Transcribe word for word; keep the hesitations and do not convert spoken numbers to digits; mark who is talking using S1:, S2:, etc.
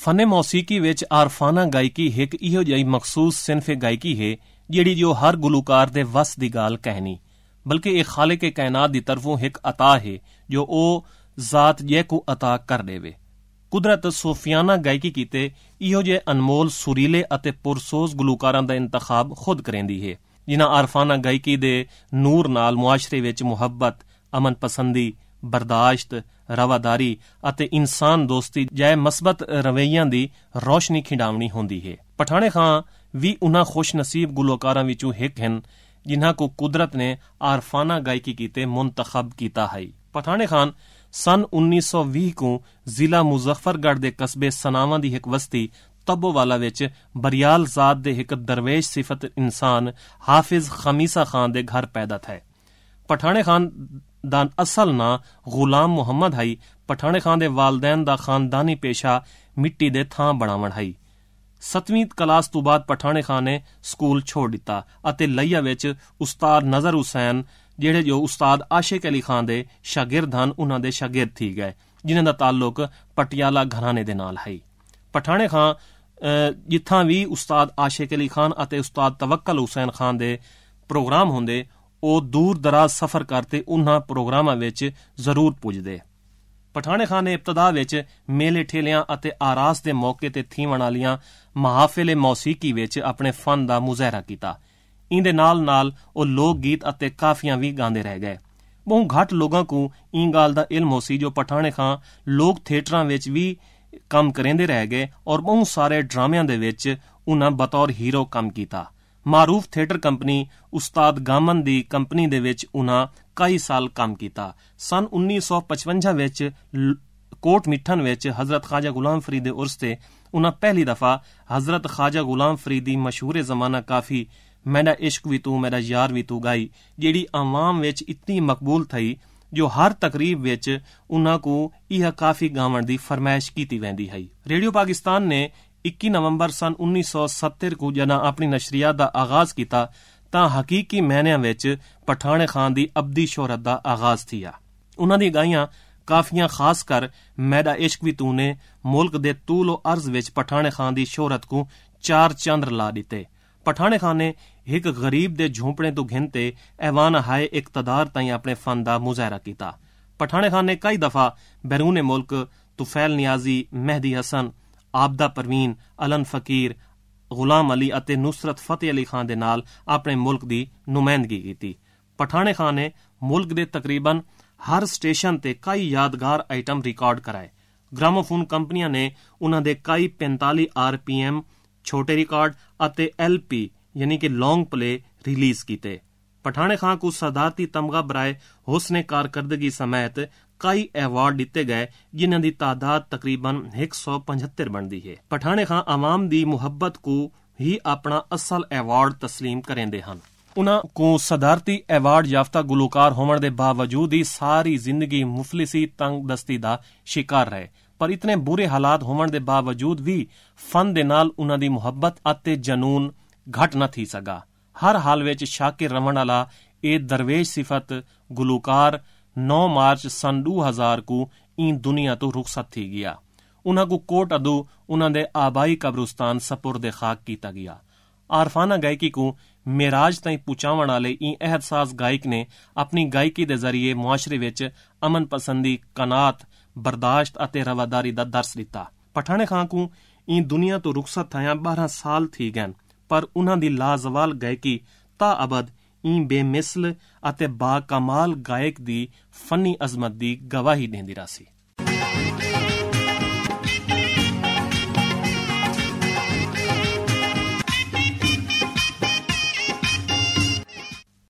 S1: फने मौसीकी विच आरफाना गायकी एक इहो जी मखसूस सिनफ गायकी है जिहड़ी जो हर गुलूकार दे वस दी गाल कहनी, बल्कि एक खालिक कायनात दी तरफों एक अता है जो ओ जात जैकू अता कर देवे। कुदरत सूफियाना गायकी कीते इहो जे अनमोल सुरीले अते पुरसोज गुलूकारां दा इंतखाब खुद करेंदी है, जिन्हां आरफाना गायकी दे नूर नाल मुआशरे विच मुहब्बत, अमन पसंदी, बर्दाश्त, रवादारी अते इंसान दोस्ती जै मस्बत रवैयां दी रोशनी खिंडावनी होंदी है। पठाणे खां भी उन्हां खुश नसीब गुलूकारां विचों एक हन जिन्हां को कुदरत ने आरफाना गायकी कीते मुंतखब कीता है। पठाणे खान सन उन्नीस सौ बीस को जिला मुजफ्फरगढ़ दे कस्बे सनावां दी एक बस्ती तब्बोवाला विच बरियाल जात दे एक दरवेश सिफत इंसान हाफिज खमीसा खान दे घर पैदा थे। पठाणे खान दा असल ना गुलाम मुहम्मद है। पठाणे खान दे वालदैन दा खानदानी पेशा मिट्टी दे थां बनावण है। सतवीं क्लास तो बाद पठाणे खान ने स्कूल छोड़ दिता अते लइया विच उस्ताद नजर हुसैन जिहड़े जो उस्ताद आशिक अली खान दे शागिर्द हन उन्हां दे शागिर्द थी गए, जिन्हां दा ताल्लुक पटियाला घराने दे नाल है। पठाणे खान जिथां भी उस्ताद आशिक अली खान अते उस्ताद तवक्कल हुसैन खान दे प्रोग्राम होंदे ਉਹ दूर दराज सफर करते उन्हां प्रोग्रामां विच जरूर पुजदे। पठाणे खान ने इब्तदा विच मेले ठेलियां अते आरास दे मौके ते थीवण वालियां महाफिले मौसीकी विच अपने फन दा मुज़ाहरा कीता। इंदे नाल नाल ਉਹ लोक गीत अते काफियां भी गांदे रह गए। बहु घट लोगां को इन गाल दा इल्म हो सी जो पठाणे खान लोक थिएटरां विच भी कम करेंदे रह गए और बहु सारे ड्रामियां दे विच उन्हां बतौर हीरो कम कीता। मारूफ थिएटर कंपनी उस्ताद गामन दी कंपनी दे विच उन्हां कई साल काम कीता। सन उन्नीस सौ पचवंजा विच कोट मिठन विच हजरत ख्वाजा गुलाम फरीद दे उर्स ते उन्हां पहली दफा हजरत ख्वाजा गुलाम फरीद दी मशहूर जमाना काफी मेरा इश्क भी तू मेरा यार भी तू गाई, जिहड़ी आवाम विच इतनी मकबूल थई जो हर तकरीब विच उन्हां को यह काफी गावण दी फरमाइश कीती वेंदी है। रेडियो पाकिस्तान ने इक्की नवंबर सन उन्नीस सौ सत्तर को जना अपनी नशरियात दा आगाज किया तां हकीकी मैनिया विच पठाणे खान दी अबदी शोहरत दा आगाज थिया। उन्हां दी गाइयां काफियां खास कर मेरा इश्क भी तू ने मुल्क दे तूलो अर्ज विच पठाणे खान दी शोहरत को चार चंद्र ला दिते। पठाणे खान ने एक गरीब दे झोंपड़े तो घिनते ऐवान हाय इकतदार ताईं अपने फन दा मुज़ाहरा कीता। पठाणे खान ने कई दफा बैरून मुल्क तुफैल नियाजी, मेहदी हसन, आबदा परवीन, अलन फकीर, गुलाम अली अते नुसरत फतेह अली खान दे नाल अपने मुल्क दी नुमाइंदगी की। पठाणे खान ने मुल्क दे तकरीबन हर स्टेशन ते कई यादगार आइटम रिकॉर्ड कराए। ग्रामोफोन कंपनियां ने उन्हां दे कई पैंताली आर पी एम छोटे रिकॉर्ड अते एल पी यानी कि लॉन्ग प्ले रिलीज कीते। पठाणे खान को सदारती तमगा बराए हुस्ने कारकर्दगी समेत कई अवार्ड दिते गए, जिन्हां दी तादाद तकरीबन एक सौ पचहत्तर बनती है। पठाणे खान आवाम दी मुहब्बत को ही अपना असल अवार्ड तस्लीम करेंदे हन। उन्हां को सदारती अवार्ड याफ्ता गुलूकार होने के बावजूद ही सारी जिंदगी मुफलिसी तंग दस्ती का शिकार रहे, पर इतने बुरे हालात होने के बावजूद भी फन दे नाल उन्हां दी मुहब्बत अते जनून घट न थी सका। हर हाल विच शाकिर रवण वाला ए दरवेश सिफत गुलूकार नौ मार्च सन दो हजार को इन दुनिया तो रुखसत थी गया। उन्हां को कोट अदू उन्हां दे आबाई कब्रिस्तान सपुर्द खाक कीता गया। आरफाना गायकी को मेराज ताईं पहुंचावण वाले इन एहसास गायक ने अपनी गायकी दे जरिए मुआशरे विच अमन पसंदी, कनात, बर्दाश्त अते रवादारी दा दर्स दिता। पठाणे खान को इन दुनिया तो रुखसत थया बारह साल थी गए, पर उन्हां दी लाजवाल गायकी ता अबद इन बेमिसल अते बाकमाल गायक दी फनी अजमत दी गवाही देंदी रही।